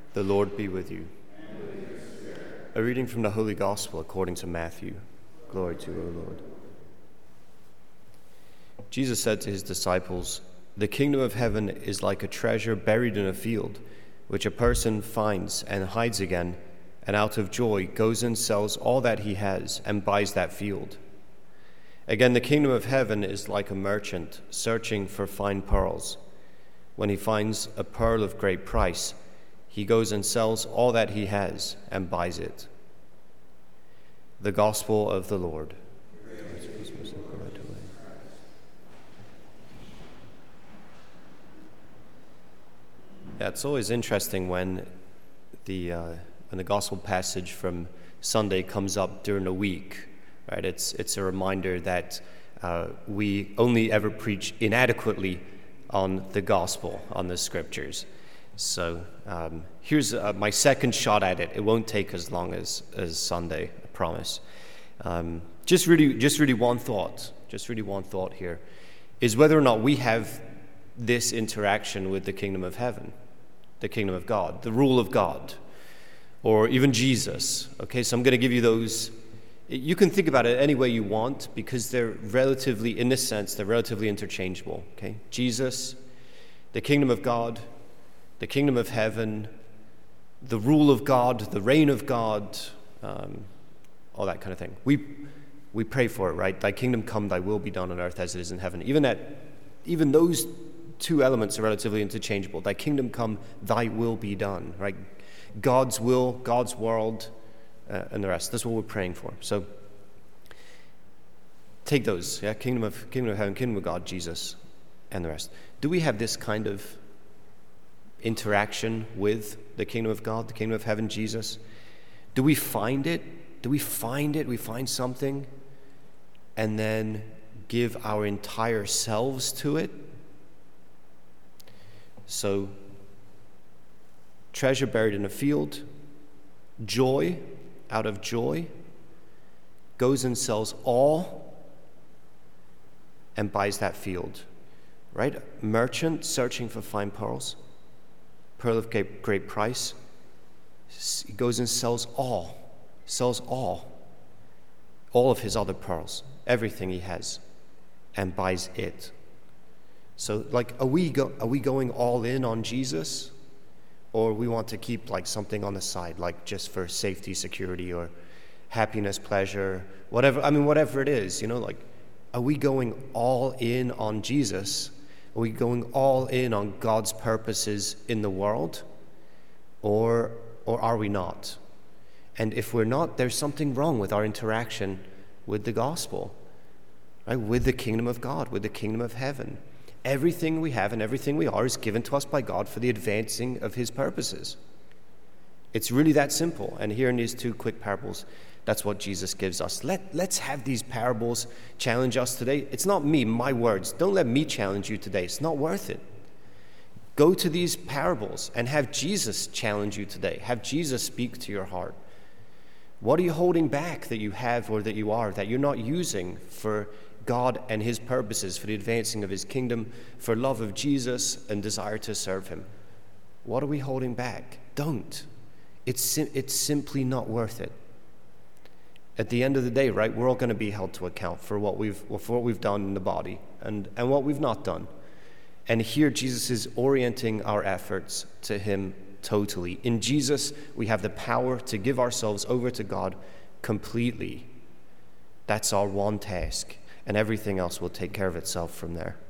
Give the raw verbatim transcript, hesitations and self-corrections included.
The Lord be with you. And with your spirit. A reading from the Holy Gospel according to Matthew. Glory to you, O Lord. Jesus said to his disciples, "The kingdom of heaven is like a treasure buried in a field, which a person finds and hides again, and out of joy goes and sells all that he has and buys that field. Again, the kingdom of heaven is like a merchant searching for fine pearls. When he finds a pearl of great price, he goes and sells all that he has and buys it." The Gospel of the Lord. Yeah, it's always interesting when the uh, when the gospel passage from Sunday comes up during the week, right? It's it's a reminder that uh, we only ever preach inadequately on the gospel, on the scriptures. So um, here's uh, my second shot at it. It won't take as long as, as Sunday, I promise. Um, just really, just really one thought, just really one thought here, is whether or not we have this interaction with the kingdom of heaven, the kingdom of God, the rule of God, or even Jesus. Okay, so I'm going to give you those. You can think about it any way you want because they're relatively, in this sense, they're relatively interchangeable. Okay, Jesus, the kingdom of God, the kingdom of heaven, the rule of God, the reign of God, um, all that kind of thing. We we pray for it, right? Thy kingdom come, thy will be done on earth as it is in heaven. Even that, even those two elements are relatively interchangeable. Thy kingdom come, thy will be done, right? God's will, God's world, uh, and the rest. That's what we're praying for. So take those, yeah? Kingdom of kingdom of heaven, kingdom of God, Jesus, and the rest. Do we have this kind of interaction with the kingdom of God, the kingdom of heaven, Jesus? Do we find it? Do we find it? We find something and then give our entire selves to it? So, treasure buried in a field, joy, out of joy, goes and sells all and buys that field, right? Merchant searching for fine pearls, pearl of great, great price, he goes and sells all, sells all, all of his other pearls, everything he has, and buys it. So, like, are we go, are we going all in on Jesus, or we want to keep like something on the side, like just for safety, security, or happiness, pleasure, whatever? I mean, whatever it is, you know, like, are we going all in on Jesus? Are we going all in on God's purposes in the world, or or are we not? And if we're not, there's something wrong with our interaction with the gospel, right? With the kingdom of God, with the kingdom of heaven. Everything we have and everything we are is given to us by God for the advancing of his purposes. It's really that simple. And here in these two quick parables, that's what Jesus gives us. Let, let's have these parables challenge us today. It's not me, my words. Don't let me challenge you today. It's not worth it. Go to these parables and have Jesus challenge you today. Have Jesus speak to your heart. What are you holding back that you have or that you are, that you're not using for God and his purposes, for the advancing of his kingdom, for love of Jesus and desire to serve him? What are we holding back? Don't. It's sim- it's simply not worth it. At the end of the day, right, we're all going to be held to account for what we've for what we've done in the body and, and what we've not done. And here Jesus is orienting our efforts to him totally. In Jesus, we have the power to give ourselves over to God completely. That's our one task, and everything else will take care of itself from there.